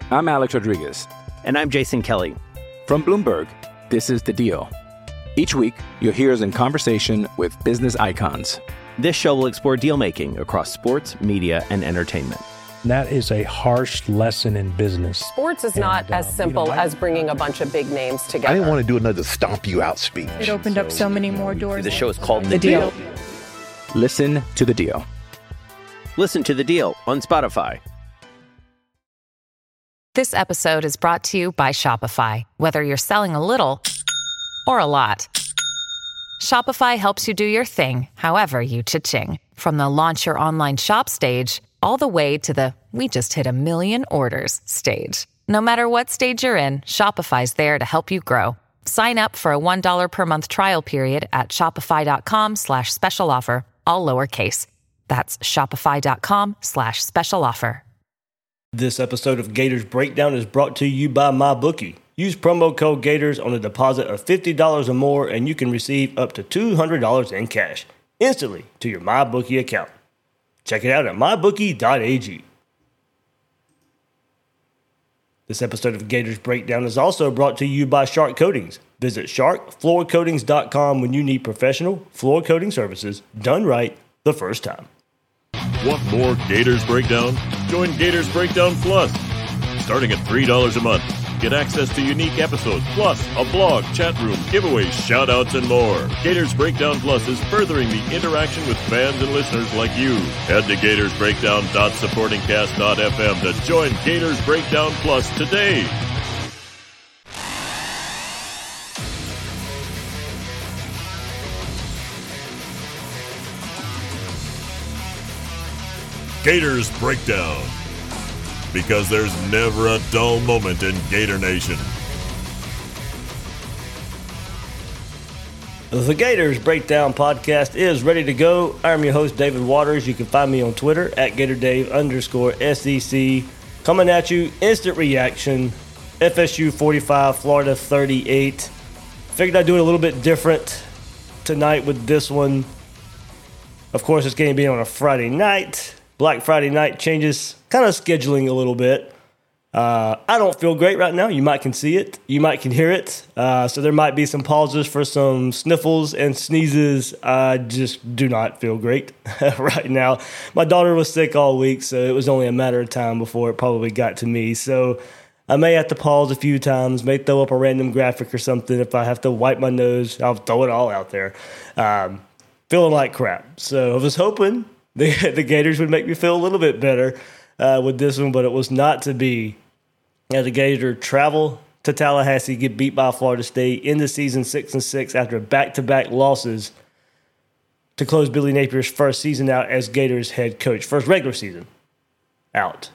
I'm Alex Rodriguez. And I'm Jason Kelly. From Bloomberg, this is The Deal. Each week, you'll hear us in conversation with business icons. This show will explore deal-making across sports, media, and entertainment. That is a harsh lesson in business. Sports is not as simple as bringing a bunch of big names together. I didn't want to do another stomp you out speech. It opened up so many more doors. The show is called The Deal. Listen to The Deal. Listen to The Deal on Spotify. This episode is brought to you by Shopify. Whether you're selling a little or a lot, Shopify helps you do your thing, however you cha-ching. From the launch your online shop stage, all the way to the we just hit 1 million orders stage. No matter what stage you're in, Shopify's there to help you grow. Sign up for a $1 per month trial period at shopify.com/special offer, all lowercase. That's shopify.com/special offer. This episode of Gators Breakdown is brought to you by MyBookie. Use promo code Gators on a deposit of $50 or more, and you can receive up to $200 in cash instantly to your MyBookie account. Check it out at mybookie.ag. This episode of Gators Breakdown is also brought to you by Shark Coatings. Visit sharkfloorcoatings.com when you need professional floor coating services done right the first time. Want more Gators Breakdown? Join Gators Breakdown Plus. Starting at $3 a month. Get access to unique episodes, plus a blog, chat room, giveaways, shout-outs, and more. Gators Breakdown Plus is furthering the interaction with fans and listeners like you. Head to gatorsbreakdown.supportingcast.fm to join Gators Breakdown Plus today. Gators Breakdown. Because there's never a dull moment in Gator Nation. The Gators Breakdown podcast is ready to go. I'm your host, David Waters. You can find me on Twitter at GatorDave_SEC. Coming at you, instant reaction. FSU 45, Florida 38. Figured I'd do it a little bit different tonight with this one. Of course, it's going to be on a Friday night. Black Friday night changes kind of scheduling a little bit. I don't feel great right now. You might can see it. You might can hear it. So there might be some pauses for some sniffles and sneezes. I just do not feel great right now. My daughter was sick all week, so it was only a matter of time before it probably got to me. So I may have to pause a few times, may throw up a random graphic or something. If I have to wipe my nose, I'll throw it all out there. Feeling like crap. So I was hoping the Gators would make me feel a little bit better with this one, but it was not to be. As the Gators travel to Tallahassee, get beat by Florida State in the season 6-6 after back-to-back losses to close Billy Napier's first season out as Gators head coach, first regular season out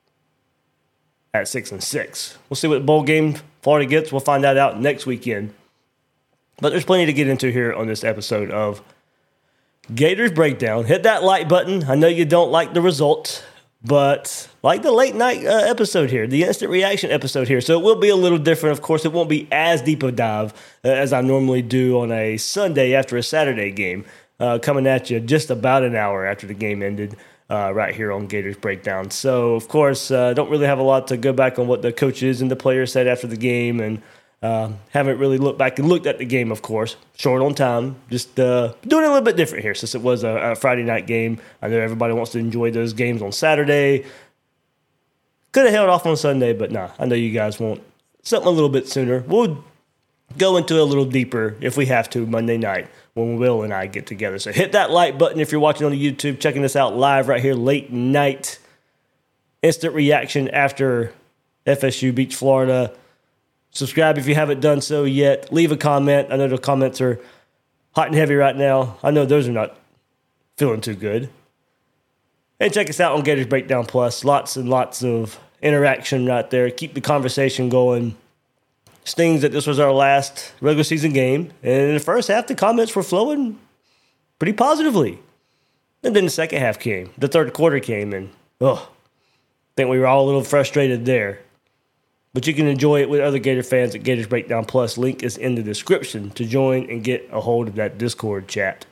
at 6-6. We'll see what bowl game Florida gets. We'll find that out next weekend. But there's plenty to get into here on this episode of Gators Breakdown. Hit that like button. I know you don't like the result, but like the late night episode here, the instant reaction episode here. So it will be a little different. Of course, it won't be as deep a dive as I normally do on a Sunday after a Saturday game, coming at you just about an hour after the game ended right here on Gators Breakdown. So, of course, don't really have a lot to go back on what the coaches and the players said after the game, and haven't really looked back and looked at the game, of course. Short on time. Just doing it a little bit different here since it was a Friday night game. I know everybody wants to enjoy those games on Saturday. Could have held off on Sunday, but nah, I know you guys want something a little bit sooner. We'll go into it a little deeper if we have to Monday night when Will and I get together. So hit that like button if you're watching on the YouTube, checking us out live right here, late night. Instant reaction after FSU beats Florida. Subscribe if you haven't done so yet. Leave a comment. I know the comments are hot and heavy right now. I know those are not feeling too good. And check us out on Gators Breakdown Plus. Lots and lots of interaction right there. Keep the conversation going. Stings that this was our last regular season game. And in the first half, the comments were flowing pretty positively. And then the second half came. The third quarter came, and I think we were all a little frustrated there. But you can enjoy it with other Gator fans at Gators Breakdown Plus. Link is in the description to join and get a hold of that Discord chat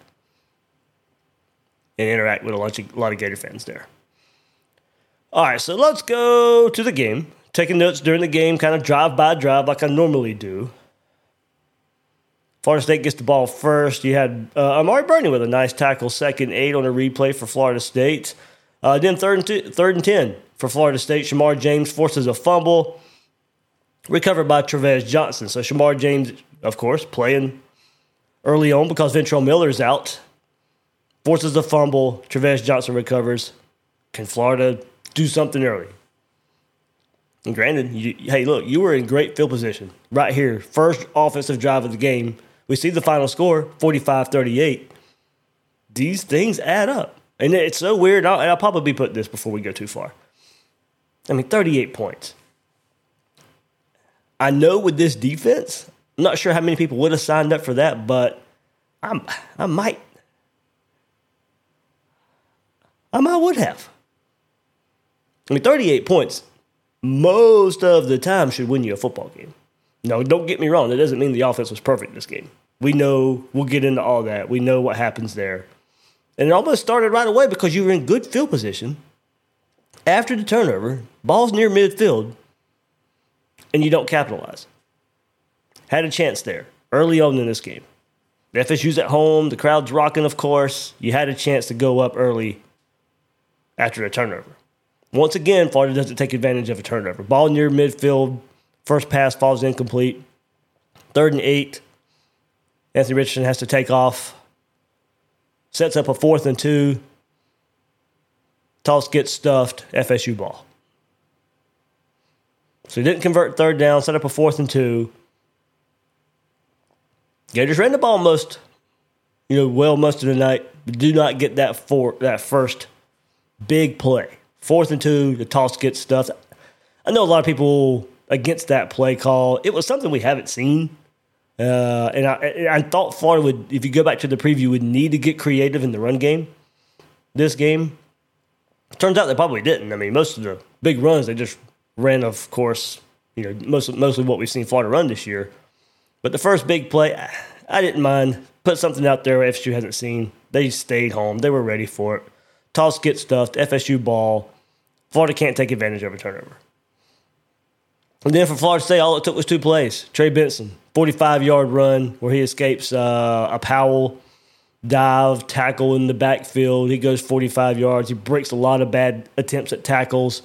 and interact with a lot of Gator fans there. All right, so let's go to the game. taking notes during the game, kind of drive by drive like I normally do. Florida State gets the ball first. You had Amari Burney with a nice tackle, 2nd 8 on a replay for Florida State. Then third and 10 for Florida State. Shamar James forces a fumble, recovered by Tre'Vez Johnson. So Shamar James, of course, playing early on because Ventrell Miller's out. Forces a fumble. Tre'Vez Johnson recovers. Can Florida do something early? And granted, hey, look, you were in great field position right here. First offensive drive of the game. We see the final score, 45-38. These things add up. And it's so weird. And I'll probably put this before we go too far. 38 points. I know with this defense, I'm not sure how many people would have signed up for that, but I might would have. 38 points most of the time should win you a football game. No, don't get me wrong. That doesn't mean the offense was perfect this game. We know, we'll get into all that. We know what happens there. And it almost started right away because you were in good field position. After the turnover, ball's near midfield, and you don't capitalize. Had a chance there early on in this game. The FSU's at home. The crowd's rocking, of course. You had a chance to go up early after a turnover. Once again, Florida doesn't take advantage of a turnover. Ball near midfield. First pass falls incomplete. 3rd and 8. Anthony Richardson has to take off. Sets up a 4th and 2. Toss gets stuffed. FSU ball. So he didn't convert 3rd down. Set up a 4th and 2. Gators ran the ball most of the night. But do not get that first big play. 4th and 2. The toss gets stuffed. I know a lot of people against that play call. It was something we haven't seen. And I thought Florida would, if you go back to the preview, would need to get creative in the run game. This game. Turns out they probably didn't. I mean, most of the big runs, they just ran, of course, mostly what we've seen Florida run this year. But the first big play, I didn't mind. Put something out there FSU hasn't seen. They stayed home. They were ready for it. Toss gets stuffed. FSU ball. Florida can't take advantage of a turnover. And then for Florida State, all it took was 2 plays. Trey Benson, 45-yard run where he escapes a Powell dive, tackle in the backfield. He goes 45 yards. He breaks a lot of bad attempts at tackles.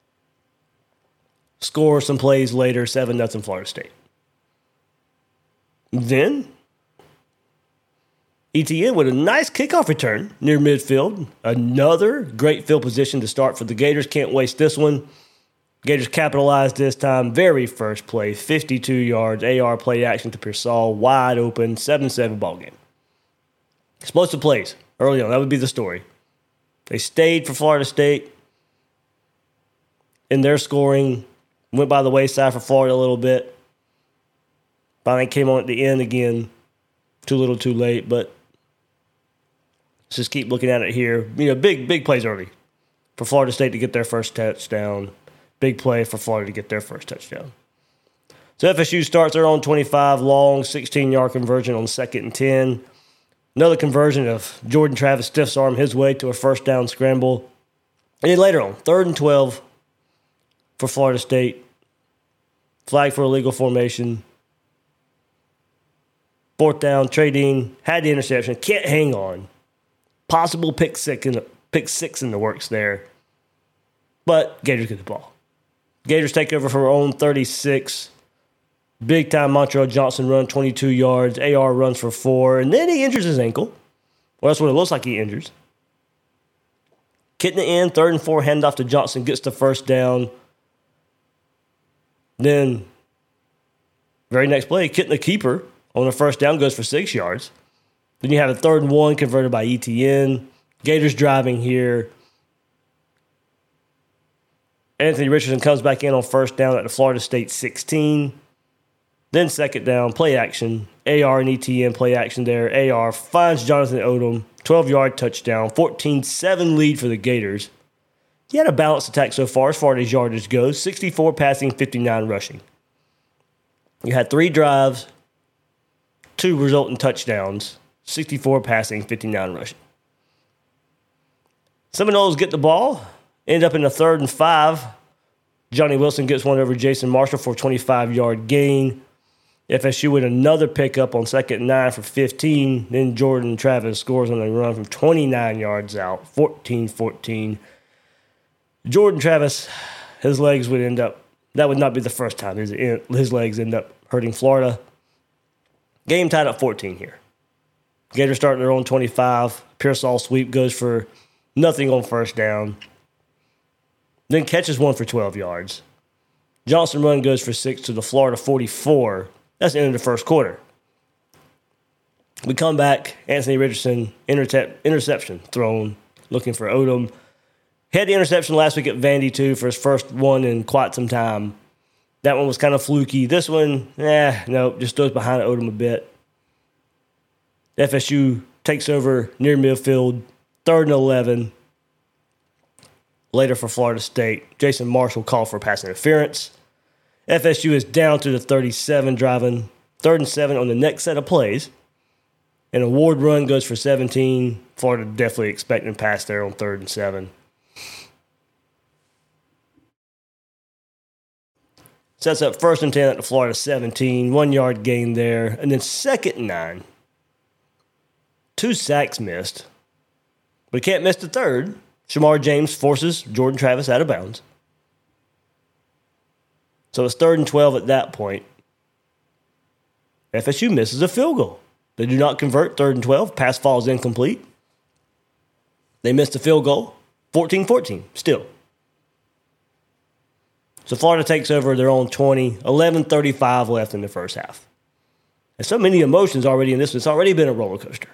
Score some plays later, 7-0 Florida State. Then ETN with a nice kickoff return near midfield. Another great field position to start for the Gators. Can't waste this one. Gators capitalized this time. Very first play, 52 yards. AR play action to Pearsall. Wide open, 7-7 ball game. Explosive plays early on. That would be the story. They stayed for Florida State in their scoring. Went by the wayside for Florida a little bit. Finally came on at the end again. Too little, too late. But let's just keep looking at it here. Big plays early for Florida State to get their first touchdown. Big play for Florida to get their first touchdown. So FSU starts their own 25, long 16-yard conversion on 2nd and 10. Another conversion of Jordan Travis stiffs arm his way to a first down scramble. And then later on, 3rd and 12 for Florida State. Flag for illegal formation. 4th down, Trey Dean had the interception. Can't hang on. Possible pick six in the works there. But Gators get the ball. Gators take over for their own 36. Big time Montrell Johnson run, 22 yards. AR runs for 4. And then he injures his ankle. Well, that's what it looks like he injures. Getting the end, 3rd and 4, handoff to Johnson, gets the first down. Then, very next play, Kitten the keeper on the first down goes for 6 yards. Then you have a 3rd and 1 converted by ETN. Gators driving here. Anthony Richardson comes back in on first down at the Florida State 16. Then 2nd down, play action. AR and ETN play action there. AR finds Jonathan Odom. 12-yard touchdown. 14-7 lead for the Gators. He had a balanced attack so far as yardage goes. 64 passing, 59 rushing. You had 3 drives, 2 resulting touchdowns. 64 passing, 59 rushing. Seminoles get the ball. End up in a 3rd and 5. Johnny Wilson gets one over Jason Marshall for a 25-yard gain. FSU with another pickup on 2nd and 9 for 15. Then Jordan Travis scores on a run from 29 yards out, 14-14. Jordan Travis, his legs would end up, that would not be the first time his legs end up hurting Florida. Game tied up 14 here. Gators start their own 25. Pearsall sweep goes for nothing on first down. Then catches one for 12 yards. Johnson run goes for 6 to the Florida 44. That's the end of the first quarter. We come back. Anthony Richardson, interception thrown, looking for Odom. Had the interception last week at Vandy, too, for his first one in quite some time. That one was kind of fluky. This one, just throws behind Odom a bit. FSU takes over near midfield, 3rd and 11. Later for Florida State, Jason Marshall called for pass interference. FSU is down to the 37, driving 3rd and 7 on the next set of plays. And a Ward run goes for 17. Florida definitely expecting a pass there on 3rd and 7. Sets up 1st and 10 at the Florida 17. 1-yard gain there. And then 2nd and 9. 2 sacks missed. But can't miss the 3rd. Shamar James forces Jordan Travis out of bounds. So it's 3rd and 12 at that point. FSU misses a field goal. They do not convert 3rd and 12. Pass falls incomplete. They missed a field goal. 14-14 still. So Florida takes over their own 20. 11:35 left in the first half. And so many emotions already in this one. It's already been a roller coaster.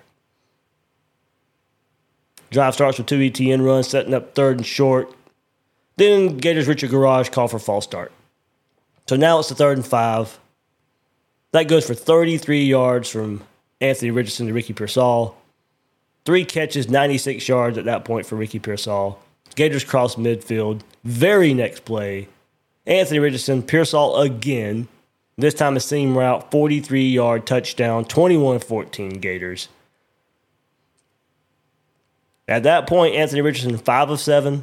Drive starts with 2 ETN runs, setting up 3rd and short. Then Gators Richard Garage call for false start. So now it's the 3rd and 5. That goes for 33 yards from Anthony Richardson to Ricky Pearsall. 3 catches, 96 yards at that point for Ricky Pearsall. Gators cross midfield. Very next play, Anthony Richardson, Pearsall again. This time a seam route, 43-yard touchdown, 21-14 Gators. At that point, Anthony Richardson, 5 of 7,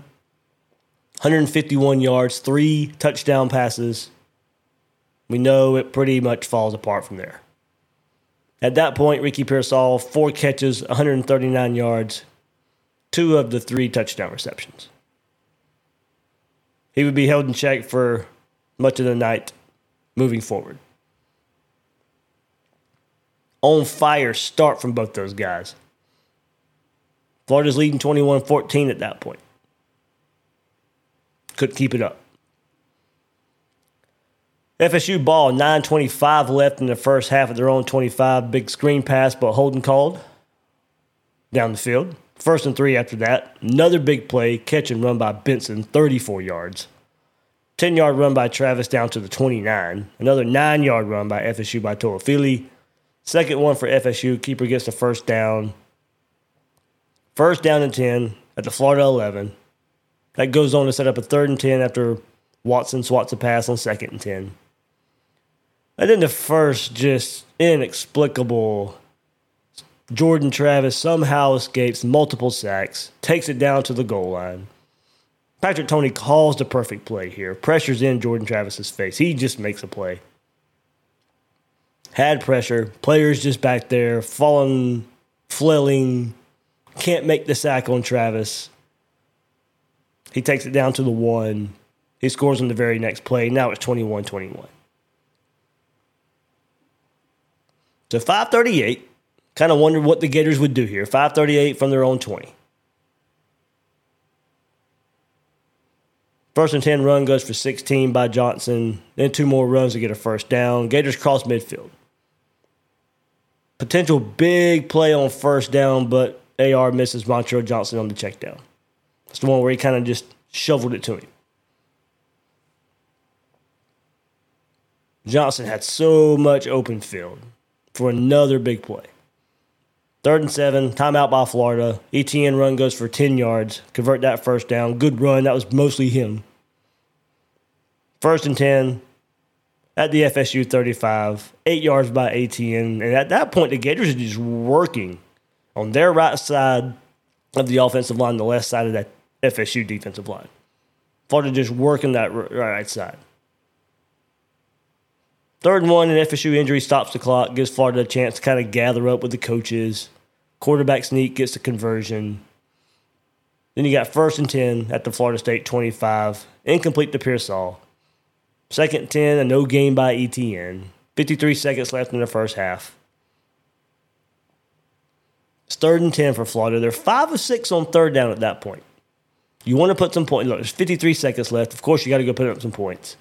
151 yards, 3 touchdown passes. We know it pretty much falls apart from there. At that point, Ricky Pearsall, 4 catches, 139 yards, 2 of the 3 touchdown receptions. He would be held in check for much of the night moving forward. On fire start from both those guys. Florida's leading 21-14 at that point. Couldn't keep it up. FSU ball, 9:25 left in the first half of their own 25. Big screen pass, but holding called down the field. 1st and 3 after that. Another big play, catch and run by Benson, 34 yards. 10-yard run by Travis down to the 29. Another 9-yard run by FSU by Toafili. Second one for FSU. Keeper gets the first down. 1st down and 10 at the Florida 11. That goes on to set up a 3rd and 10 after Watson swats a pass on 2nd and 10. And then the first just inexplicable Jordan Travis somehow escapes multiple sacks, takes it down to the goal line. Patrick Toney calls the perfect play here, pressures in Jordan Travis's face. He just makes a play. Had pressure, players just back there, falling, flailing, can't make the sack on Travis. He takes it down to the 1. He scores on the very next play. Now it's 21-21. So 5:38. Kind of wondered what the Gators would do here. 5:38 from their own 20. 1st and 10 run goes for 16 by Johnson. Then 2 more runs to get a first down. Gators cross midfield. Potential big play on first down, but AR misses Montrell Johnson on the check down. It's the one where he kind of just shoveled it to him. Johnson had so much open field for another big play. 3rd and 7, timeout by Florida. ETN run goes for 10 yards. Convert that first down. Good run. That was mostly him. 1st and 10 at the FSU 35. 8 yards by ETN. And at that point, the Gators are just working on their right side of the offensive line, the left side of that FSU defensive line. Florida just working that right side. 3rd and 1, an FSU injury stops the clock, gives Florida a chance to kind of gather up with the coaches. Quarterback sneak gets the conversion. Then you got 1st and 10 at the Florida State 25. Incomplete to Pearsall. 2nd and 10, a no gain by ETN. 53 seconds left in the first half. It's 3rd and 10 for Florida. They're 5 of 6 on 3rd down at that point. You want to put some points. Look, there's 53 seconds left. Of course, you got to go put up some points.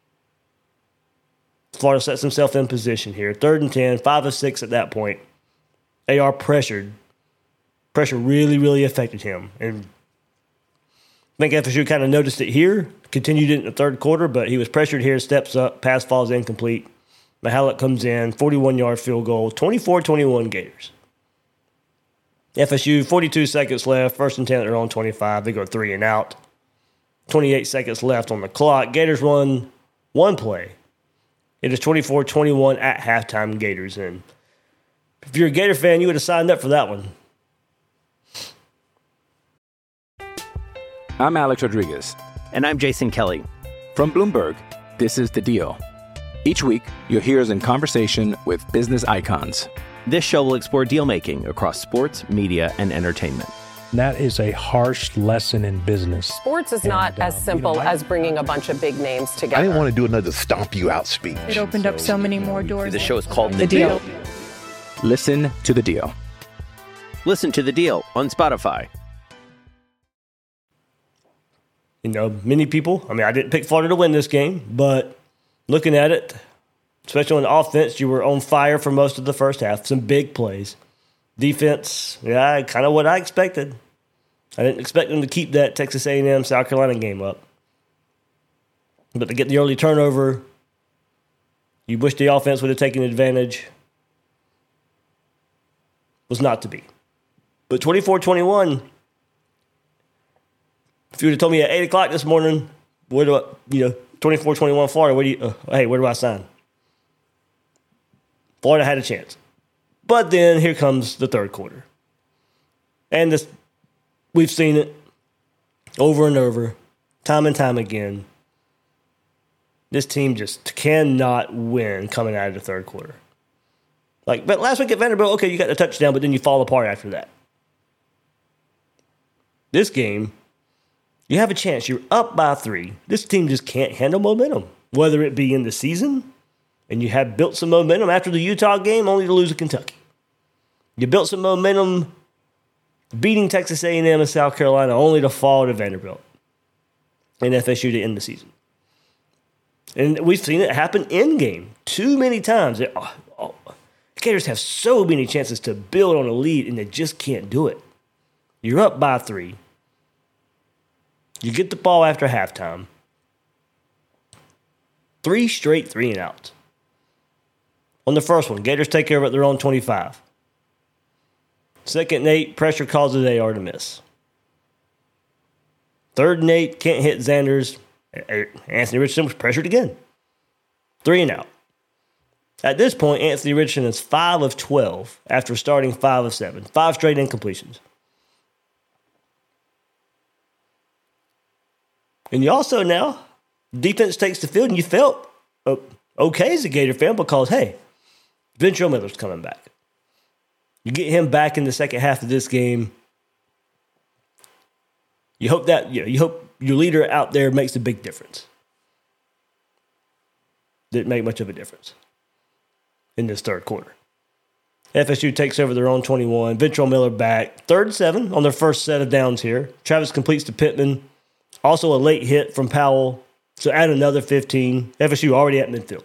Florida sets himself in position here. 3rd and 10, 5 of 6 at that point. They are pressured. Pressure really, really affected him. And I think FSU kind of noticed it here, continued it in the 3rd quarter, but he was pressured here, steps up, pass falls incomplete. Mihalik comes in, 41-yard field goal, 24-21 Gators. FSU, 42 seconds left, 1st and 10 at their own 25. They go 3 and out. 28 seconds left on the clock. Gators run one play. It is 24-21 at halftime, Gators. And if you're a Gator fan, you would have signed up for that one. I'm Alex Rodriguez. And I'm Jason Kelly. From Bloomberg, this is The Deal. Each week, you'll hear us in conversation with business icons. This show will explore deal-making across sports, media, and entertainment. That is a harsh lesson in business. Sports is not as simple as bringing a bunch of big names together. I didn't want to do another stomp you out speech. It opened up so many more doors. The show is called The Deal. Listen to The Deal. Listen to The Deal on Spotify. You know, many people, I didn't pick Florida to win this game, but looking at it, especially on the offense, you were on fire for most of the first half. Some big plays. Defense, yeah, kind of what I expected. I didn't expect them to keep that Texas A&M South Carolina game up. But to get the early turnover, you wish the offense would have taken advantage. Was not to be. But 24-21, if you would have told me at 8 o'clock this morning, where do I, 24-21 Florida, where do I sign? Florida had a chance. But then here comes the 3rd quarter. And we've seen it over and over, time and time again. This team just cannot win coming out of the 3rd quarter. But last week at Vanderbilt, okay, you got the touchdown, but then you fall apart after that. This game, you have a chance. You're up by 3. This team just can't handle momentum, whether it be in the season, and you have built some momentum after the Utah game, only to lose to Kentucky. You built some momentum beating Texas A&M and South Carolina, only to fall to Vanderbilt and FSU to end the season. And we've seen it happen in-game too many times. Gators have so many chances to build on a lead, and they just can't do it. You're up by 3. You get the ball after halftime. 3 straight 3 and outs. On the first one, Gators take care of it at their own 25. 2nd and 8, pressure causes AR to miss. 3rd and 8, can't hit Xanders. Anthony Richardson was pressured again. 3 and out. At this point, Anthony Richardson is 5 of 12 after starting 5 of 7. 5 straight incompletions. And you also now, defense takes the field, and you felt okay as a Gator fan because, hey, Ventrell Miller's coming back. You get him back in the second half of this game. You hope your leader out there makes a big difference. Didn't make much of a difference in this 3rd quarter. FSU takes over their own 21. Ventrell Miller back. 3rd and 7 on their first set of downs here. Travis completes to Pittman. Also a late hit from Powell. So add another 15. FSU already at midfield.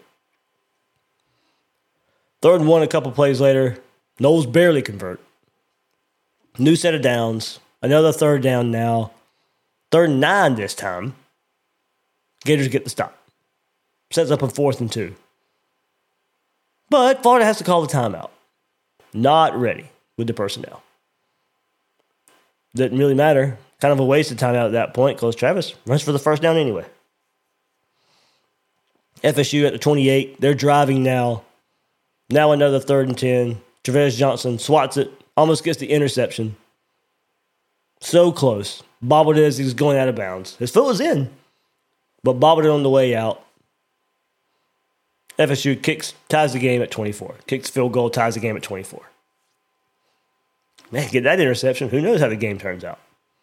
3rd and 1 a couple plays later. Knowles barely convert. New set of downs. Another 3rd down now. 3rd and 9 this time. Gators get the stop. Sets up a 4th and 2. But Florida has to call the timeout. Not ready with the personnel. Didn't really matter. Kind of a waste of timeout at that point because Travis runs for the first down anyway. FSU at the 28. They're driving now. Now another 3rd and 10. Travis Johnson swats it. Almost gets the interception. So close. Bobbled it as he was going out of bounds. His foot was in. but bobbled it on the way out. FSU ties the game at 24. Kicks field goal, ties the game at 24. Man, get that interception. Who knows how the game turns out?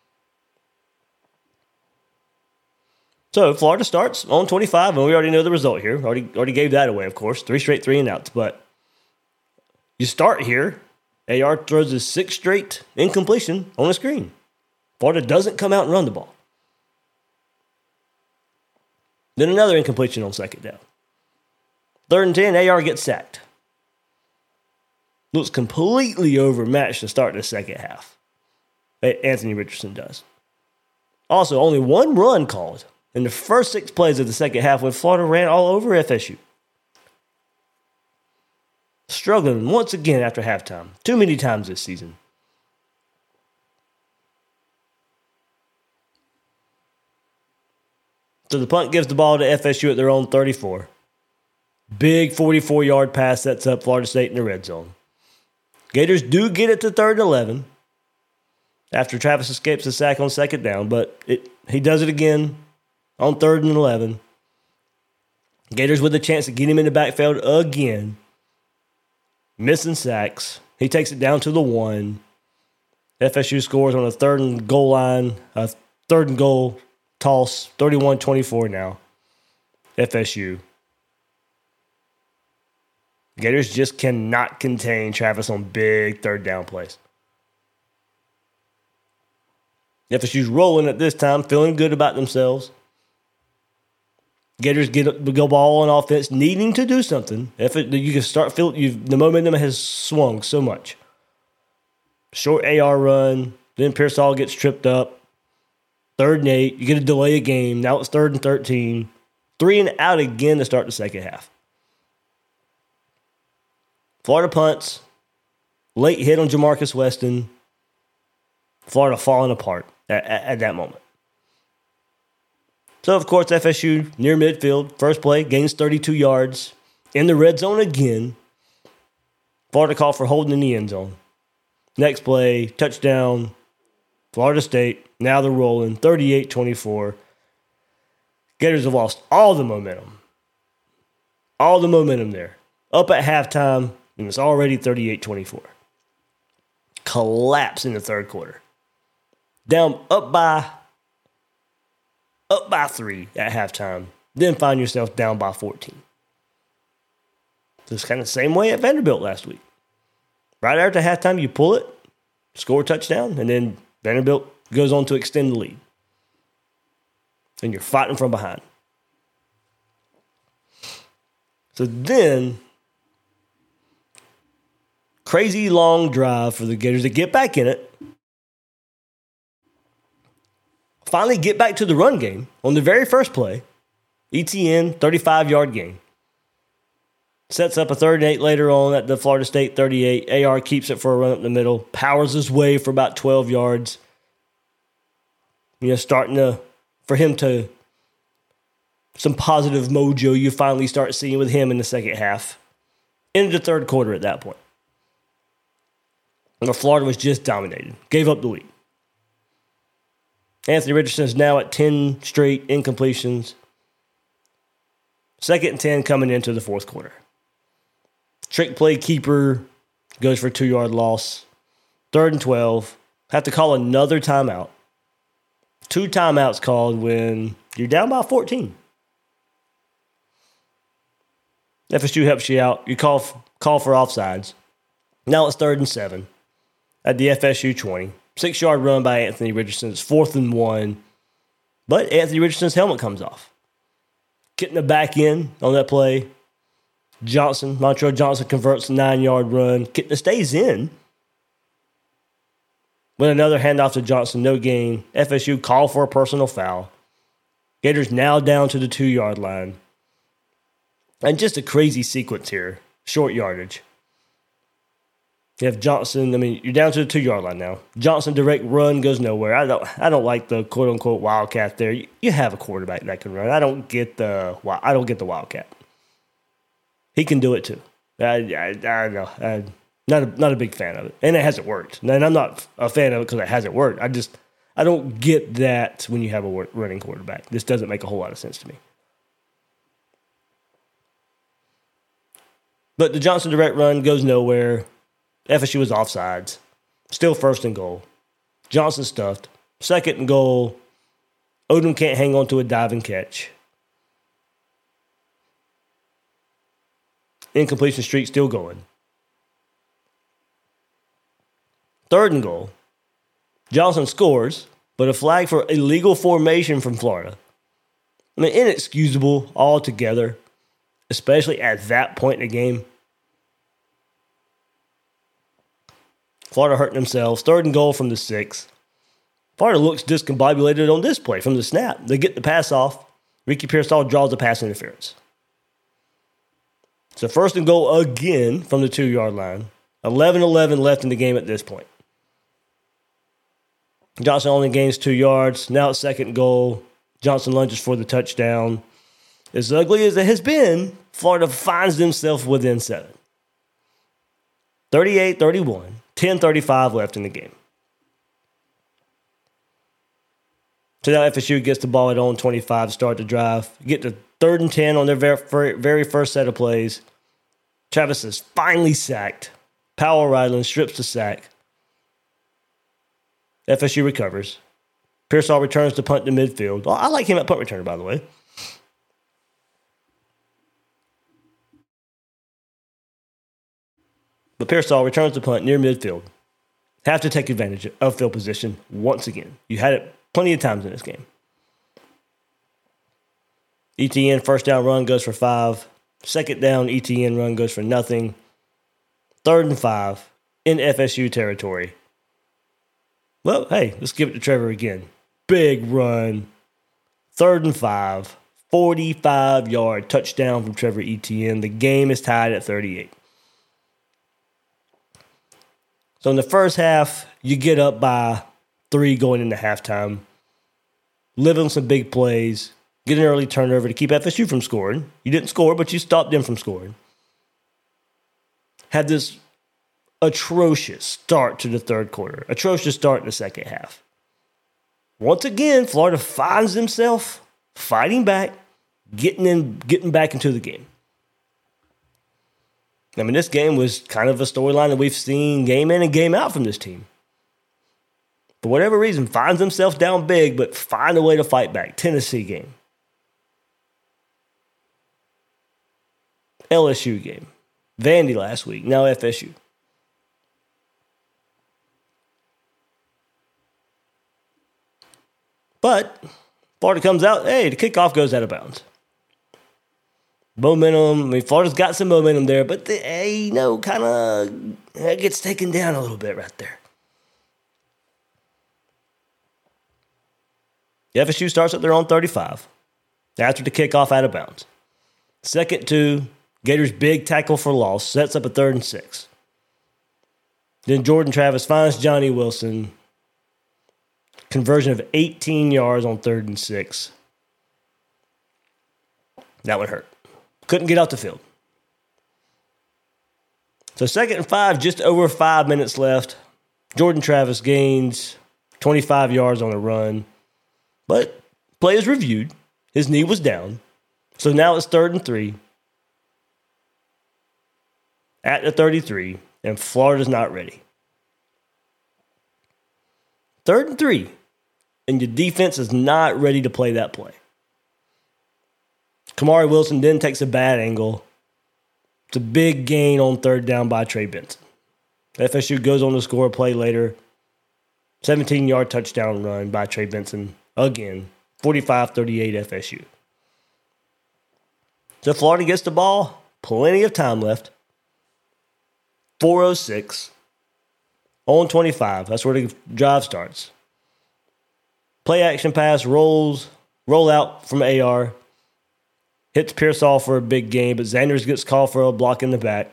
So Florida starts on 25, and we already know the result here. Already gave that away, of course. 3 straight 3-and-outs. But you start here. AR throws his 6th straight incompletion on the screen. Florida doesn't come out and run the ball. Then another incompletion on 2nd down. 3rd and 10, AR gets sacked. Looks completely overmatched to start the second half. Anthony Richardson does. Also, only 1 run called in the first 6 plays of the second half when Florida ran all over FSU. Struggling once again after halftime. Too many times this season. So the punt gives the ball to FSU at their own 34. Big 44-yard pass sets up Florida State in the red zone. Gators do get it to 3rd and 11 after Travis escapes the sack on 2nd down, but he does it again on 3rd and 11. Gators with a chance to get him in the backfield again. Missing sacks. He takes it down to the 1. FSU scores on a 3rd and goal line, a 3rd and goal toss, 31-24 now. FSU. Gators just cannot contain Travis on big 3rd down plays. FSU's rolling at this time, feeling good about themselves. Gators get the ball on offense, needing to do something. You can start feeling the momentum has swung so much. Short AR run, then Pearsall gets tripped up. 3rd and 8, you get a delay of game. Now it's 3rd and 13. 3 and out again to start the second half. Florida punts. Late hit on Jamarcus Weston. Florida falling apart at that moment. So, of course, FSU near midfield. First play, gains 32 yards. In the red zone again. Florida call for holding in the end zone. Next play, touchdown. Florida State. Now they're rolling. 38-24. Gators have lost all the momentum. All the momentum there. Up at halftime, and it's already 38-24. Collapse in the 3rd quarter. Down up by 3 at halftime. Then find yourself down by 14. Just kind of the same way at Vanderbilt last week. Right after halftime, you pull it, score a touchdown, and then Vanderbilt goes on to extend the lead. And you're fighting from behind. So then, crazy long drive for the Gators to get back in it. Finally get back to the run game on the very first play. ETN, 35-yard gain. Sets up a 3rd and 8 later on at the Florida State 38. AR keeps it for a run up the middle. Powers his way for about 12 yards. For him to, some positive mojo you finally start seeing with him in the second half. Into the 3rd quarter at that point. And Florida was just dominated. Gave up the lead. Anthony Richardson is now at 10 straight incompletions. 2nd and 10 coming into the 4th quarter. Trick play keeper goes for a 2-yard loss. 3rd and 12. Have to call another timeout. 2 timeouts called when you're down by 14. FSU helps you out. You call for offsides. Now it's 3rd and 7 at the FSU 20. 6-yard run by Anthony Richardson. It's 4th and 1. But Anthony Richardson's helmet comes off. Getting the back end on that play. Montreal Johnson converts a 9-yard run. Kitna stays in. With another handoff to Johnson, no gain. FSU call for a personal foul. Gators now down to the 2-yard line. And just a crazy sequence here. Short yardage. You have Johnson, you're down to the 2-yard line now. Johnson direct run goes nowhere. I don't like the quote-unquote wildcat there. You have a quarterback that can run. I don't get the wildcat. He can do it too. I don't know. Not a big fan of it. And it hasn't worked. And I'm not a fan of it because it hasn't worked. I don't get that when you have a running quarterback. This doesn't make a whole lot of sense to me. But the Johnson direct run goes nowhere. FSU was offsides. Still first and goal. Johnson stuffed. Second and goal. Odom can't hang on to a dive and catch. Incompletion streak still going. Third and goal. Johnson scores, but a flag for illegal formation from Florida. I mean, inexcusable altogether, especially at that point in the game. Florida hurting themselves. Third and goal from the 6. Florida looks discombobulated on this play from the snap. They get the pass off. Ricky Pearsall draws a pass interference. So first and goal again from the 2-yard line. 11-11 left in the game at this point. Johnson only gains 2 yards. Now it's second and goal. Johnson lunges for the touchdown. As ugly as it has been, Florida finds themselves within 7. 38-31. 10:35 left in the game. So now FSU gets the ball at own 25 to start the drive. Get to 3rd and 10 on their very first set of plays. Travis is finally sacked. Powell Ryland strips the sack. FSU recovers. Pearsall returns to punt to midfield. I like him at punt returner, by the way. But Pearsall returns to punt near midfield. Have to take advantage of field position once again. You had it plenty of times in this game. ETN first down run goes for 5. Second down ETN run goes for nothing. 3rd and 5 in FSU territory. Well, hey, let's give it to Trevor again. Big run. 3rd and 5. 45-yard touchdown from Trevor Etienne. The game is tied at 38. So in the first half, you get up by 3 going into halftime. Live on some big plays. Get an early turnover to keep FSU from scoring. You didn't score, but you stopped them from scoring. Had this atrocious start to the third quarter. Atrocious start in the second half. Once again, Florida finds himself fighting back, getting back into the game. I mean, this game was kind of a storyline that we've seen game in and game out from this team. For whatever reason, finds himself down big, but find a way to fight back. Tennessee game. LSU game. Vandy last week, now FSU. But Florida comes out, hey, the kickoff goes out of bounds. Momentum, I mean, Florida's got some momentum there, but kind of gets taken down a little bit right there. The FSU starts at their own 35 after the kickoff out of bounds. 2nd 2, Gators' big tackle for loss sets up a 3rd and 6. Then Jordan Travis finds Johnny Wilson. Conversion of 18 yards on 3rd and 6. That would hurt. Couldn't get out the field. So 2nd and 5, just over 5 minutes left. Jordan Travis gains 25 yards on a run. But play is reviewed. His knee was down. So now it's 3rd and 3. At the 33. And Florida's not ready. 3rd and 3. And your defense is not ready to play that play. Kamari Wilson then takes a bad angle. It's a big gain on 3rd down by Trey Benson. FSU goes on to score a play later. 17-yard touchdown run by Trey Benson. Again, 45-38 FSU. So Florida gets the ball. Plenty of time left. 4:06. On 25. That's where the drive starts. Play action pass, roll out from AR. Hits Pearsall for a big gain, but Xanders gets called for a block in the back.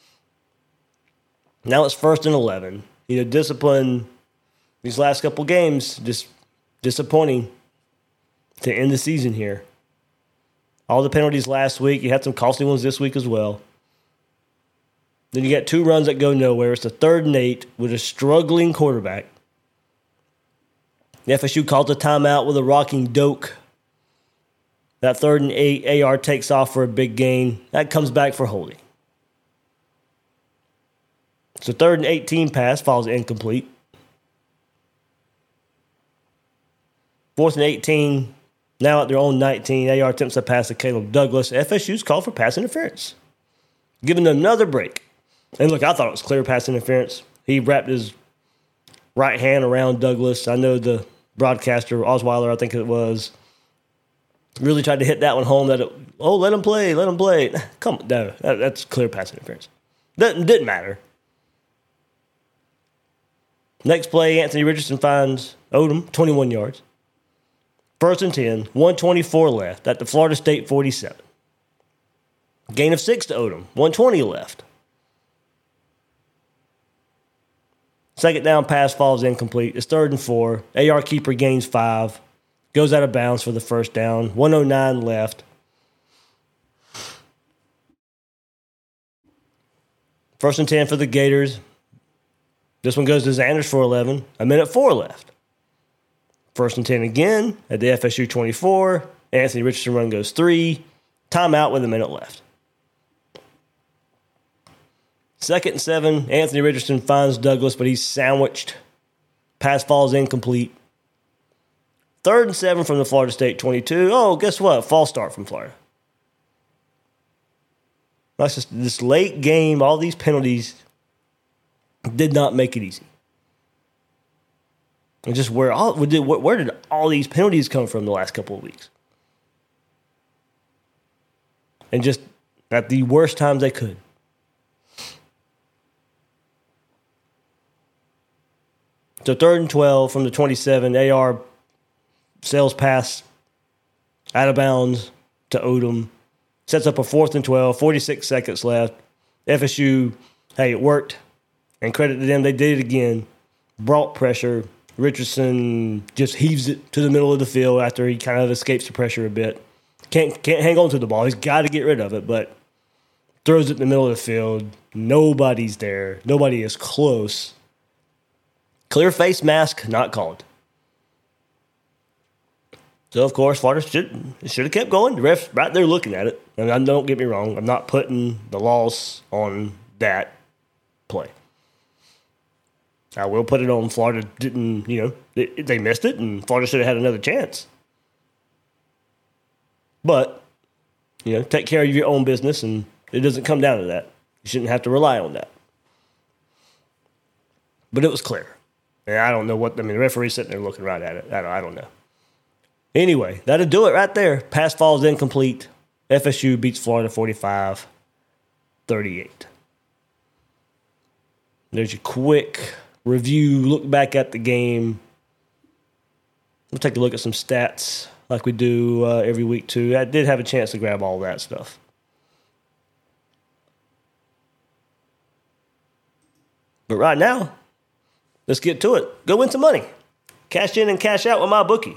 Now it's 1st and 11. Discipline these last couple games, just disappointing to end the season here. All the penalties last week. You had some costly ones this week as well. Then you got 2 runs that go nowhere. It's a 3rd and 8 with a struggling quarterback. The FSU calls a timeout with a rocking Doak. That 3rd and 8, AR takes off for a big gain. That comes back for holding. So 3rd and 18 pass falls incomplete. 4th and 18, now at their own 19, AR attempts a pass to Caleb Douglas. FSU's called for pass interference, giving them another break. And look, I thought it was clear pass interference. He wrapped his right hand around Douglas. I know the broadcaster, Osweiler, I think it was, really tried to hit that one home. Let him play. Come on, no, that's clear pass interference. Didn't matter. Next play, Anthony Richardson finds Odom, 21 yards. 1st and 10, 1:24 left at the Florida State 47. Gain of 6 to Odom, 1:20 left. 2nd down pass falls incomplete. It's 3rd and 4. AR keeper gains 5. Goes out of bounds for the 1st down. 1:09 left. 1st and 10 for the Gators. This one goes to Xanders for 11. 1:04 left. 1st and 10 again at the FSU 24. Anthony Richardson run goes 3. Timeout with a minute left. 2nd and 7. Anthony Richardson finds Douglas, but he's sandwiched. Pass falls incomplete. 3rd and 7 from the Florida State 22. Oh, guess what? False start from Florida. That's just this late game, all these penalties did not make it easy. And just where did all these penalties come from the last couple of weeks? And just at the worst times they could. So 3rd and 12 from the 27. AR sails pass out of bounds to Odom. Sets up a 4th and 12, 46 seconds left. FSU, hey, it worked. And credit to them, they did it again. Brought pressure. Richardson just heaves it to the middle of the field after he kind of escapes the pressure a bit. Can't hang on to the ball. He's got to get rid of it, but throws it in the middle of the field. Nobody's there. Nobody is close. Clear face mask not called. So, of course, Florida should have kept going. The ref's right there looking at it. And don't get me wrong, I'm not putting the loss on that play. I will put it on Florida didn't, they missed it, and Florida should have had another chance. But, take care of your own business, and it doesn't come down to that. You shouldn't have to rely on that. But it was clear. And I don't know the referee's sitting there looking right at it. I don't know. Anyway, that'll do it right there. Pass falls incomplete. FSU beats Florida 45-38. There's your quick review, look back at the game. We'll take a look at some stats like we do every week too. I did have a chance to grab all that stuff. But right now, let's get to it. Go win some money. Cash in and cash out with MyBookie.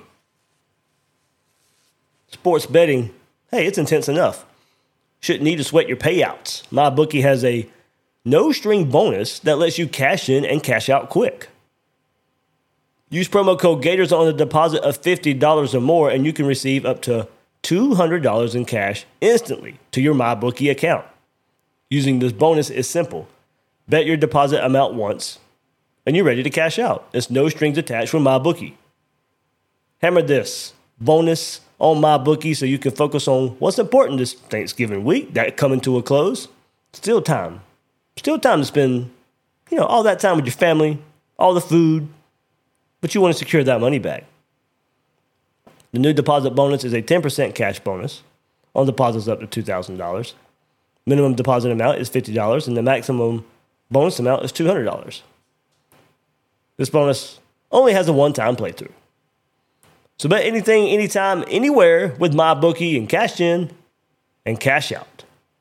Sports betting, hey, it's intense enough. Shouldn't need to sweat your payouts. MyBookie has a no-string bonus that lets you cash in and cash out quick. Use promo code Gators on a deposit of $50 or more, and you can receive up to $200 in cash instantly to your MyBookie account. Using this bonus is simple. Bet your deposit amount once, and you're ready to cash out. It's no strings attached with MyBookie. Hammer this bonus on MyBookie so you can focus on what's important this Thanksgiving week that coming to a close. Still time to spend, all that time with your family, all the food, but you want to secure that money back. The new deposit bonus is a 10% cash bonus on deposits up to $2,000. Minimum deposit amount is $50, and the maximum bonus amount is $200. This bonus only has a one-time playthrough. So bet anything, anytime, anywhere with MyBookie and cash in and cash out.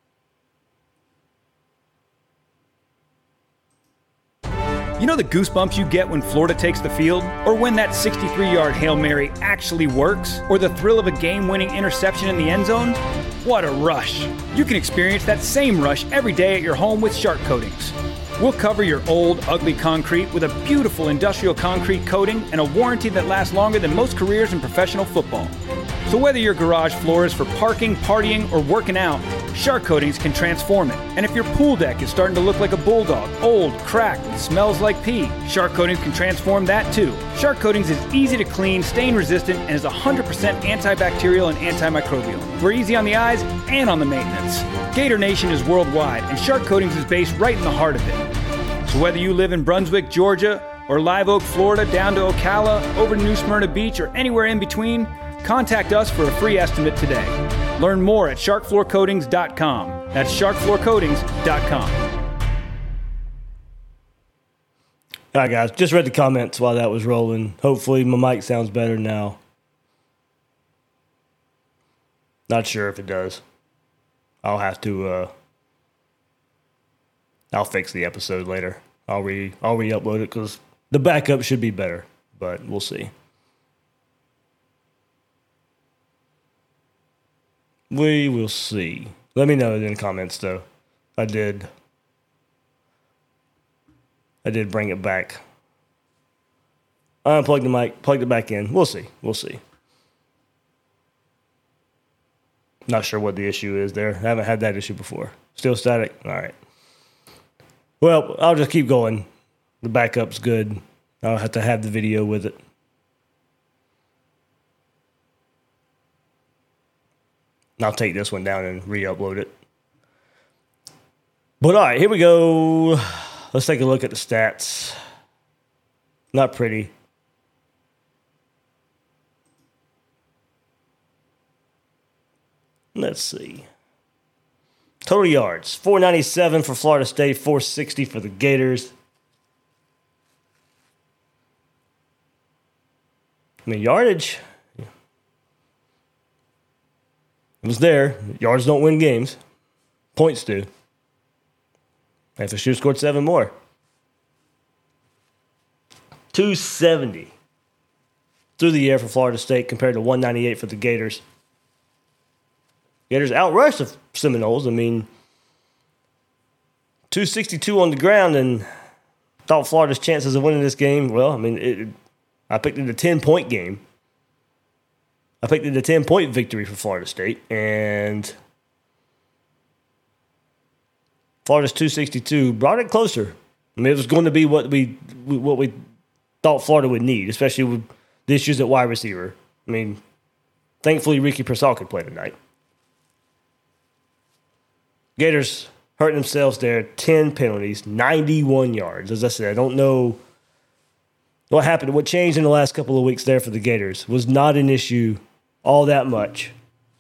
You know the goosebumps you get when Florida takes the field? Or when that 63-yard Hail Mary actually works? Or the thrill of a game-winning interception in the end zone? What a rush. You can experience that same rush every day at your home with Shark Coatings. We'll cover your old, ugly concrete with a beautiful industrial concrete coating and a warranty that lasts longer than most careers in professional football. So whether your garage floor is for parking, partying, or working out, Shark Coatings can transform it. And if your pool deck is starting to look like a bulldog, old, cracked, and smells like pee, Shark Coatings can transform that too. Shark Coatings is easy to clean, stain resistant, and is 100% antibacterial and antimicrobial. We're easy on the eyes and on the maintenance. Gator Nation is worldwide, and Shark Coatings is based right in the heart of it. So whether you live in Brunswick, Georgia, or Live Oak, Florida, down to Ocala, over to New Smyrna Beach, or anywhere in between, contact us for a free estimate today. Learn more at sharkfloorcoatings.com. That's sharkfloorcoatings.com. All right, guys. Just read the comments while that was rolling. Hopefully my mic sounds better now. Not sure if it does. I'll have to... I'll fix the episode later. I'll re-upload it because the backup should be better, but we'll see. We will see. Let me know in the comments, though. I did bring it back. I unplugged the mic, plugged it back in. We'll see. Not sure what the issue is there. I haven't had that issue before. Still static? All right. Well, I'll just keep going. The backup's good. I'll have to have the video with it. I'll take this one down and re-upload it. But all right, here we go. Let's take a look at the stats. Not pretty. Let's see. Total yards, 497 for Florida State, 460 for the Gators. I mean, yardage, it was there. Yards don't win games. Points do. FSU scored 7 more. 270 through the air for Florida State compared to 198 for the Gators. Gators outrushed the Seminoles. I mean, 262 on the ground, and thought Florida's chances of winning this game, well, I mean, I picked it a 10-point game. I picked it a 10-point victory for Florida State, and Florida's 262 brought it closer. I mean, it was going to be what we thought Florida would need, especially with the issues at wide receiver. I mean, thankfully, Ricky Pearsall could play tonight. Gators hurting themselves there. 10 penalties, 91 yards. As I said, I don't know what happened. What changed in the last couple of weeks there for the Gators was not an issue all that much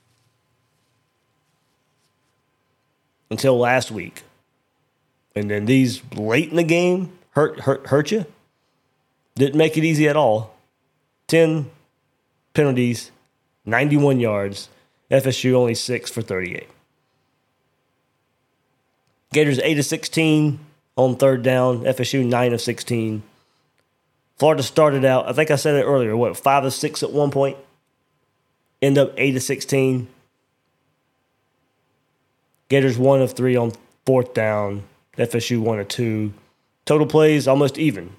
until last week. And then these late in the game hurt you. Didn't make it easy at all. 10 penalties, 91 yards. FSU only 6 for 38. Gators 8 of 16 on third down. FSU 9 of 16. Florida started out, I think I said it earlier, 5 of 6 at one point? End up 8 of 16. Gators 1 of 3 on fourth down. FSU 1 of 2. Total plays almost even.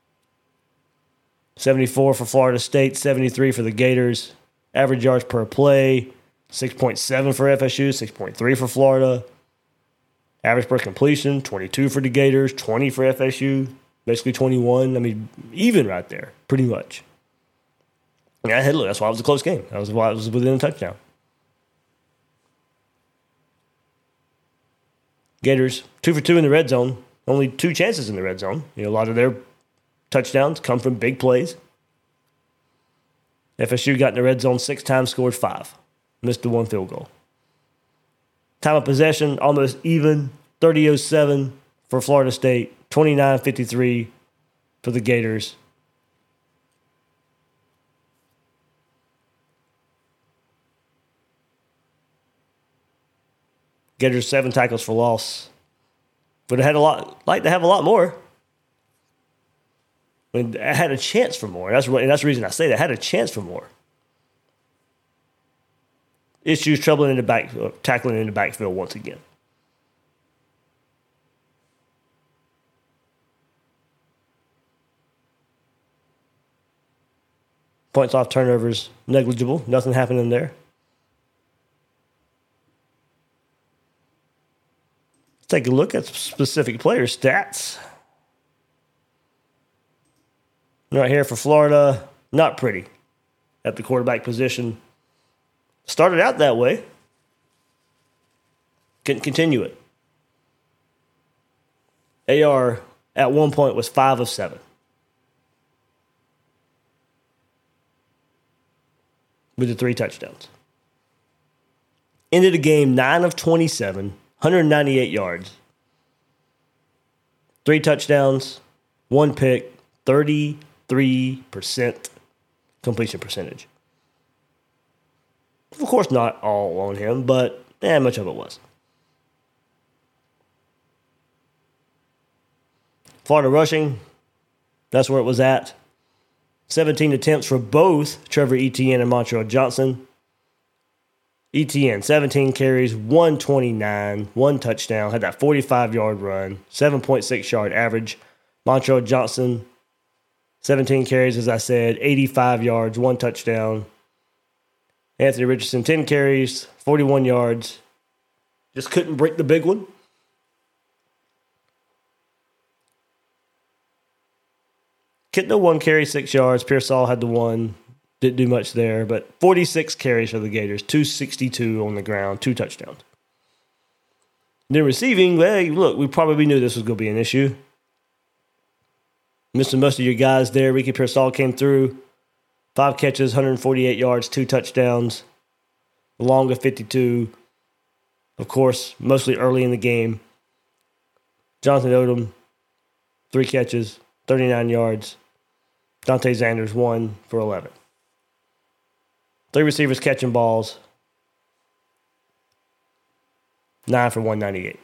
74 for Florida State, 73 for the Gators. Average yards per play, 6.7 for FSU, 6.3 for Florida. Average per completion, 22 for the Gators, 20 for FSU, basically 21. I mean, even right there, pretty much. I mean, I had to look. That's why it was a close game. That was why it was within a touchdown. Gators, 2 for 2 in the red zone. Only 2 chances in the red zone. You know, a lot of their touchdowns come from big plays. FSU got in the red zone 6 times, scored 5. Missed the 1 field goal. Time of possession, almost even. 30-07 for Florida State. 29-53 for the Gators. Gators 7 tackles for loss. Would have had like to have a lot more. I mean, I had a chance for more. That's the reason I say that. I had a chance for more. Issues, tackling in the backfield once again. Points off turnovers, negligible. Nothing happening there. Let's take a look at specific player stats. Right here for Florida, not pretty at the quarterback position. Started out that way. Couldn't continue it. AR at one point was 5 of 7. With the 3 touchdowns. Ended the game 9 of 27, 198 yards. 3 touchdowns, 1 pick, 33% completion percentage. Of course, not all on him, but much of it was. Florida rushing, that's where it was at. 17 attempts for both Trevor Etienne and Montreal Johnson. Etienne, 17 carries, 129, 1 touchdown, had that 45-yard run, 7.6 yard average. Montreal Johnson, 17 carries, as I said, 85 yards, 1 touchdown. Anthony Richardson, 10 carries, 41 yards. Just couldn't break the big one. Kitna 1 carry, 6 yards. Pearsall had the 1. Didn't do much there, but 46 carries for the Gators, 262 on the ground, 2 touchdowns. Then receiving, well, look, we probably knew this was going to be an issue. Missing most of your guys there. Ricky Pearsall came through. 5 catches, 148 yards, 2 touchdowns. Long of 52. Of course, mostly early in the game. Jonathan Odom, 3 catches, 39 yards. Dante Zanders, 1 for 11. 3 receivers catching balls. 9 for 198.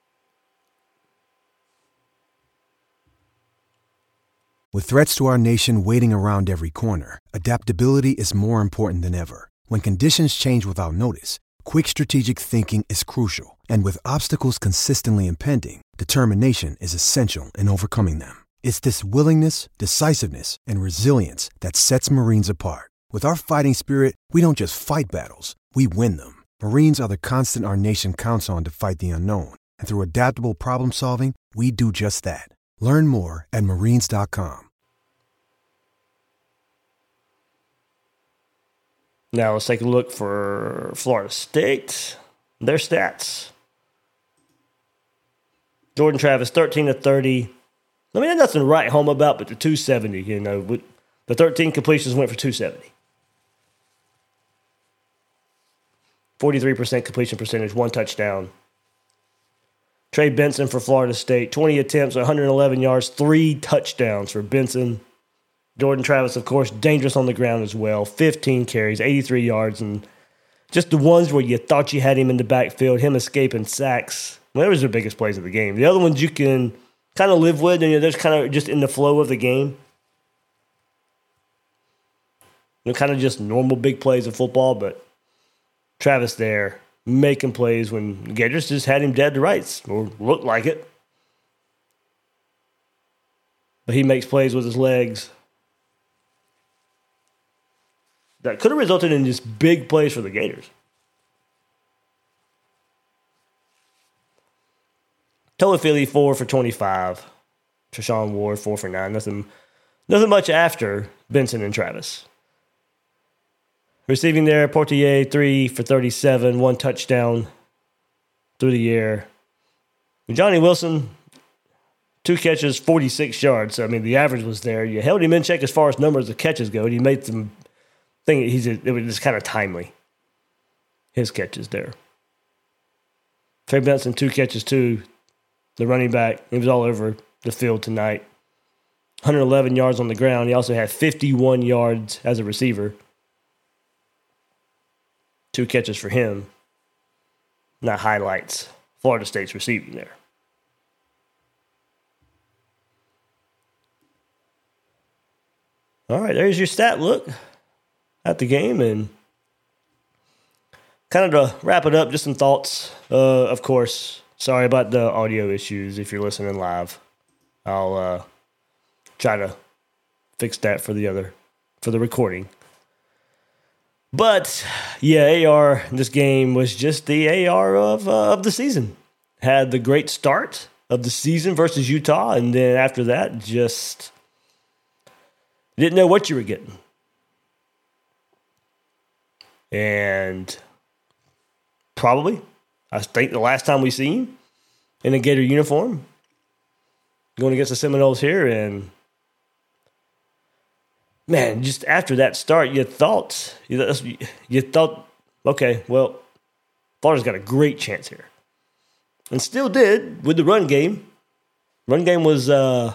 With threats to our nation waiting around every corner, adaptability is more important than ever. When conditions change without notice, quick strategic thinking is crucial. And with obstacles consistently impending, determination is essential in overcoming them. It's this willingness, decisiveness, and resilience that sets Marines apart. With our fighting spirit, we don't just fight battles, we win them. Marines are the constant our nation counts on to fight the unknown. And through adaptable problem solving, we do just that. Learn more at marines.com. Now let's take a look for Florida State. Their stats. Jordan Travis, 13 of 30. I mean, there's nothing to write home about, but the 270, the 13 completions went for 270. 43% completion percentage, 1 touchdown. Trey Benson for Florida State, 20 attempts, 111 yards, 3 touchdowns for Benson. Jordan Travis, of course, dangerous on the ground as well. 15 carries, 83 yards, and just the ones where you thought you had him in the backfield, him escaping sacks. Well, those are the biggest plays of the game. The other ones you can kind of live with, and they're kind of just in the flow of the game. They're kind of just normal big plays of football, but Travis there making plays when the Gators just had him dead to rights, or looked like it. But he makes plays with his legs that could have resulted in just big plays for the Gators. Toafili, 4 for 25. Treshawn Ward, 4 for 9. Nothing much after Benson and Travis. Receiving there, Portier, 3 for 37, 1 touchdown through the air. Johnny Wilson, 2 catches, 46 yards. So, I mean, the average was there. You held him in check as far as numbers of catches go. And he made some things. It was just kind of timely, his catches there. Trey Benson, 2 catches, too. The running back, he was all over the field tonight. 111 yards on the ground. He also had 51 yards as a receiver. 2 catches for him. And that highlights Florida State's receiving there. All right, there's your stat look at the game. And kind of to wrap it up, just some thoughts. Of course, sorry about the audio issues if you're listening live. I'll try to fix that for the other for the recording. But, yeah, AR, this game was just the AR of the season. Had the great start of the season versus Utah, and then after that, just didn't know what you were getting. And probably, I think the last time we seen him in a Gator uniform, going against the Seminoles here, and man, just after that start, you thought, okay, well, Florida's got a great chance here. And still did with the run game. Run game was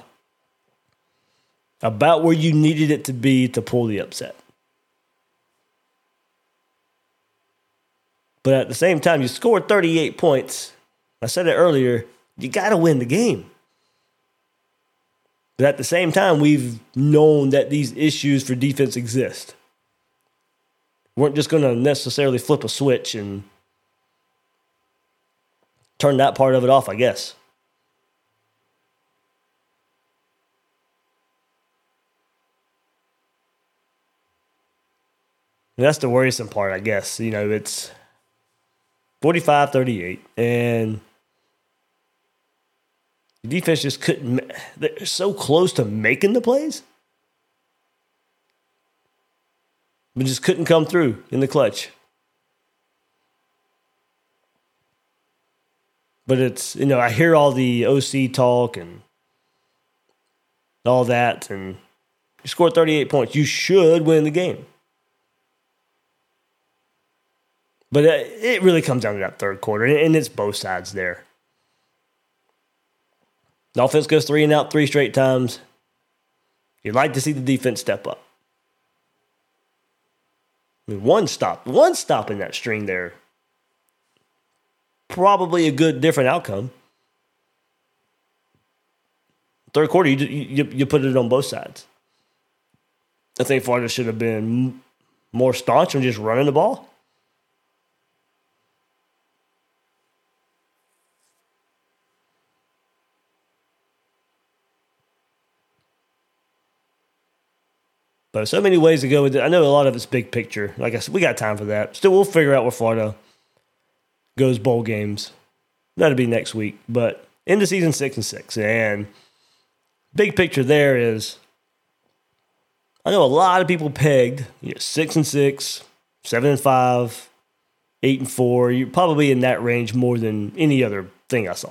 about where you needed it to be to pull the upset. But at the same time, you scored 38 points. I said it earlier, you got to win the game. But at the same time, we've known that these issues for defense exist. We weren't just going to necessarily flip a switch and turn that part of it off, I guess. And that's the worrisome part, I guess. You know, it's 45-38, and the defense just couldn't. They're so close to making the plays, but just couldn't come through in the clutch. But it's, you know, I hear all the OC talk and all that, and you scored 38 points. You should win the game. But it really comes down to that third quarter, and it's both sides there. The offense goes 3 and out 3 straight times. You'd like to see the defense step up. I mean, one stop in that string there. Probably a good, different outcome. Third quarter, you put it on both sides. I think Florida should have been more staunch on just running the ball. But so many ways to go with it. I know a lot of it's big picture. Like I said, we got time for that. Still, we'll figure out where Florida goes bowl games. That'll be next week. But into season 6-6. And big picture there is, I know a lot of people pegged 6-6, 7-5, 8-4. You're probably in that range more than any other thing I saw.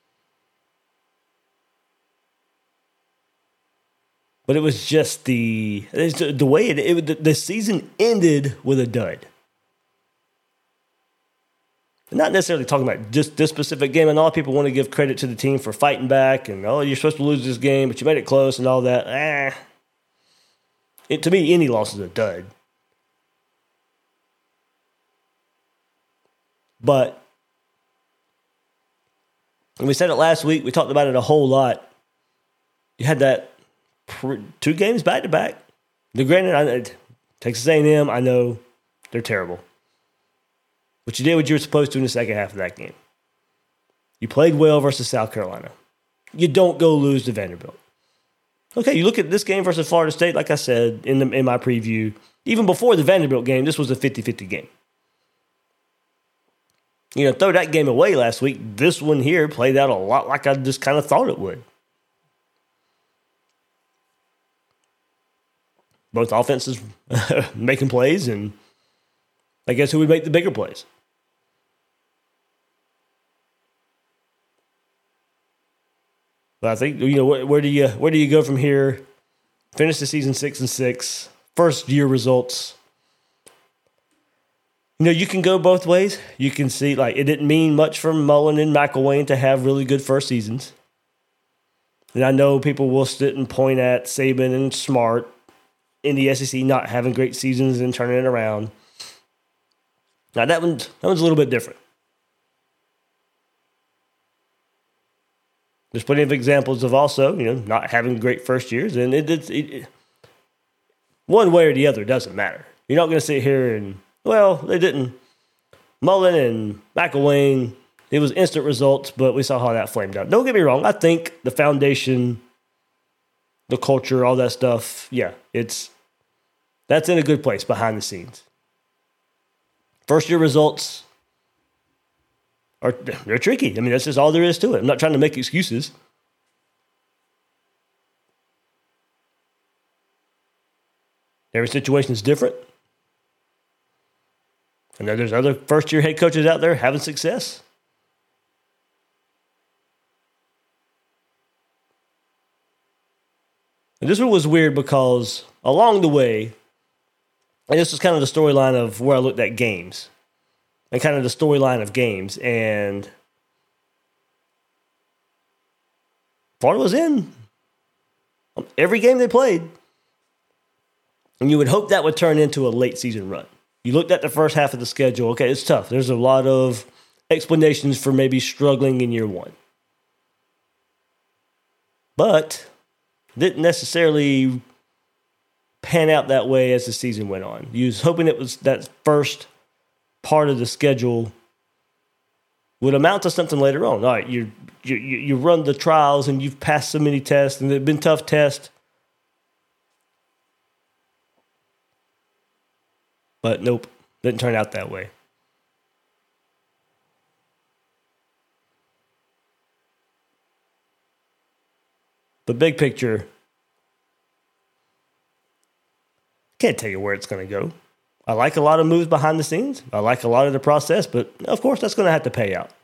But it was just the way the season ended with a dud. Not necessarily talking about just this specific game. And a lot of people want to give credit to the team for fighting back and, oh, you're supposed to lose this game, but you made it close and all that. To me, any loss is a dud. But, and we said it last week, we talked about it a whole lot. You had that 2 games back-to-back. Now, granted, Texas A&M, I know they're terrible. But you did what you were supposed to in the second half of that game. You played well versus South Carolina. You don't go lose to Vanderbilt. Okay, you look at this game versus Florida State, like I said in my preview, even before the Vanderbilt game, this was a 50-50 game. You know, throw that game away last week. This one here played out a lot like I just kind of thought it would. Both offenses making plays, and I guess who would make the bigger plays? But I think, you know, where do you go from here? Finish the season 6-6, first year results. You know, you can go both ways. You can see, like, it didn't mean much for Mullen and McElwain to have really good first seasons. And I know people will sit and point at Saban and Smart in the SEC not having great seasons and turning it around. Now, that one's a little bit different. There's plenty of examples of also, you know, not having great first years. And it one way or the other doesn't matter. You're not going to sit here and, well, they didn't. Mullen and McElwain, it was instant results, but we saw how that flamed out. Don't get me wrong. I think the foundation, the culture, all that stuff, yeah, it's That's in a good place behind the scenes. First-year results they're tricky. I mean, that's just all there is to it. I'm not trying to make excuses. Every situation is different. I know there's other first-year head coaches out there having success. And this one was weird because along the way, and this was kind of the storyline of where I looked at games and kind of the storyline of games. And Florida was in every game they played. And you would hope that would turn into a late season run. You looked at the first half of the schedule. Okay, it's tough. There's a lot of explanations for maybe struggling in year one. But didn't necessarily pan out that way as the season went on. You was hoping it was that first part of the schedule would amount to something later on. All right, you run the trials and you've passed so many tests and they've been tough tests. But nope, didn't turn out that way. The big picture, can't tell you where it's going to go. I like a lot of moves behind the scenes. I like a lot of the process, but of course that's going to have to pay out.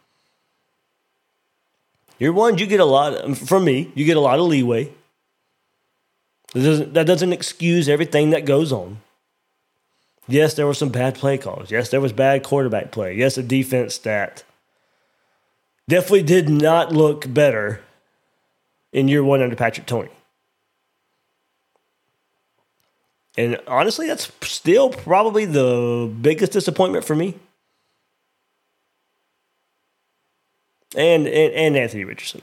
Year one, you get a lot, from me, you get a lot of leeway. That doesn't excuse everything that goes on. Yes, there were some bad play calls. Yes, there was bad quarterback play. Yes, a defense that definitely did not look better in year one under Patrick Toney. And honestly, that's still probably the biggest disappointment for me. And Anthony Richardson.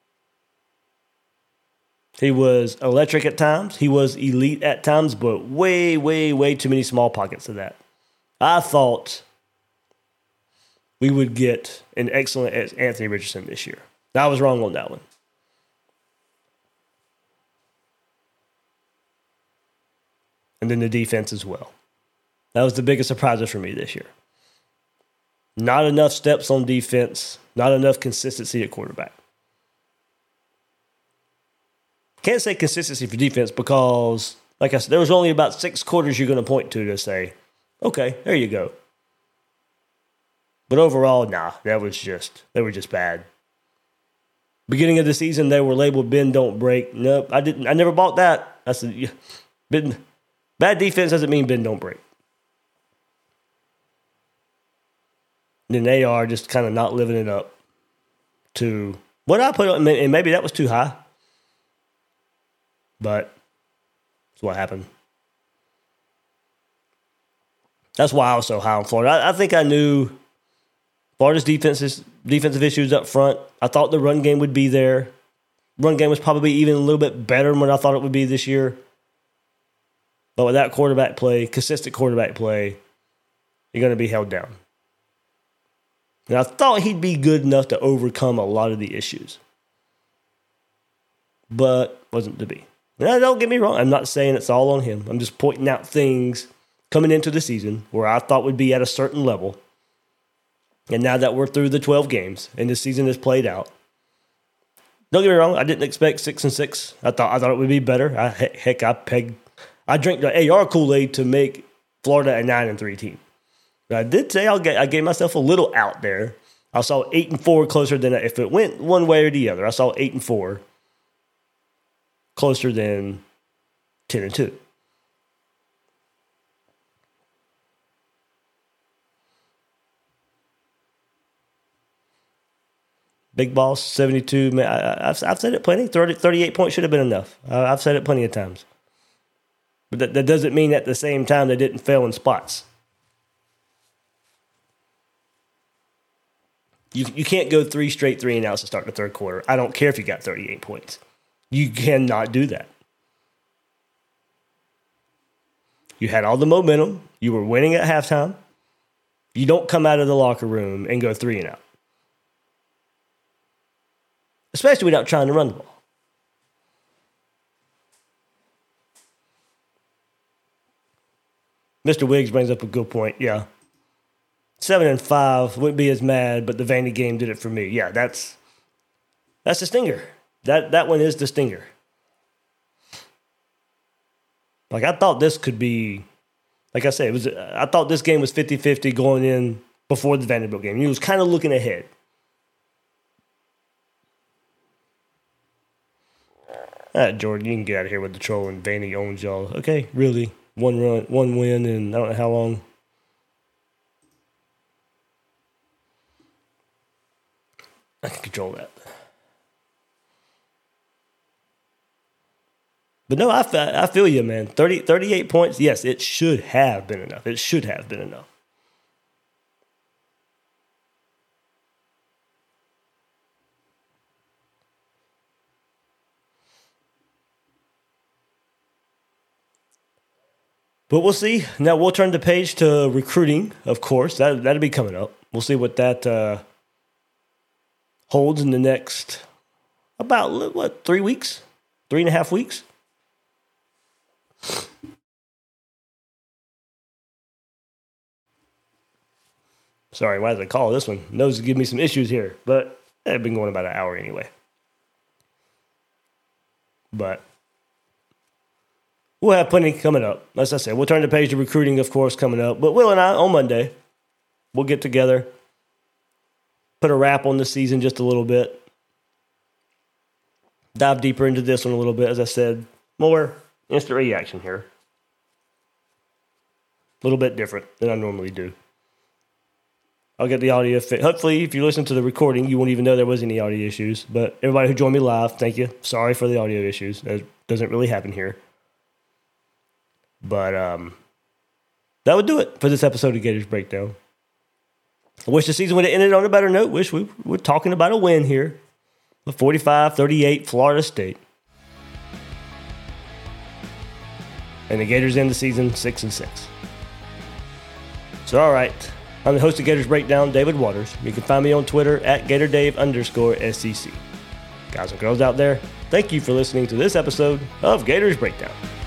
He was electric at times. He was elite at times, but way, way, way too many small pockets of that. I thought we would get an excellent Anthony Richardson this year. I was wrong on that one. And then the defense as well. That was the biggest surprise for me this year. Not enough steps on defense, not enough consistency at quarterback. Can't say consistency for defense because, like I said, there was only about 6 quarters you're going to point to say, okay, there you go. But overall, nah, they were just bad. Beginning of the season, they were labeled bend, don't break. Nope, I never bought that. I said, bad defense doesn't mean bend, don't break. Then they are just kind of not living it up to what I put on, and maybe that was too high. But that's what happened. That's why I was so high on Florida. I think I knew Florida's defensive issues up front. I thought the run game would be there. Run game was probably even a little bit better than what I thought it would be this year. But with that quarterback play, consistent quarterback play, you're going to be held down. And I thought he'd be good enough to overcome a lot of the issues. But wasn't to be. Now, don't get me wrong. I'm not saying it's all on him. I'm just pointing out things coming into the season where I thought would be at a certain level. And now that we're through the 12 games and the season is played out, don't get me wrong. I didn't expect 6-6. I thought it would be better. I drank the AR Kool-Aid to make Florida a 9-3 team. But I did say I gave myself a little out there. I saw 8-4 closer than if it went one way or the other. I saw 8-4 closer than 10-2. Big Boss, 72. Man, I've said it plenty. 38 points should have been enough. I've said it plenty of times. But that doesn't mean at the same time they didn't fail in spots. You can't go 3 straight 3-and-outs to start the third quarter. I don't care if you got 38 points. You cannot do that. You had all the momentum. You were winning at halftime. You don't come out of the locker room and go 3-and-out. Especially without trying to run the ball. Mr. Wiggs brings up a good point. Yeah. 7-5 wouldn't be as mad, but the Vandy game did it for me. Yeah, that's the stinger. That one is the stinger. Like, I thought this could be, like I said, I thought this game was 50-50 going in before the Vanderbilt game. He was kind of looking ahead. Jordan, you can get out of here with the troll and Vandy owns y'all. Okay, really? One win, and I don't know how long. I can control that. But no, I feel you, man. 38 points, yes, it should have been enough. It should have been enough. But we'll see. Now we'll turn the page to recruiting, of course. That'll be coming up. We'll see what that holds in the next about 3 weeks, 3.5 weeks. Sorry, why did I call this one? Nose give me some issues here, but I've been going about an hour anyway. But we'll have plenty coming up. As I said, we'll turn the page to recruiting, of course, coming up. But Will and I, on Monday, we'll get together, put a wrap on the season just a little bit, dive deeper into this one a little bit. As I said, more instant reaction here. A little bit different than I normally do. I'll get the audio fit. Hopefully, if you listen to the recording, you won't even know there was any audio issues. But everybody who joined me live, thank you. Sorry for the audio issues. That doesn't really happen here. But that would do it for this episode of Gators Breakdown. I wish the season would have ended on a better note. Wish we were talking about a win here. The 45-38 Florida State. And the Gators end the season 6-6. So, all right. I'm the host of Gators Breakdown, David Waters. You can find me on Twitter at GatorDave_SEC. Guys and girls out there, thank you for listening to this episode of Gators Breakdown.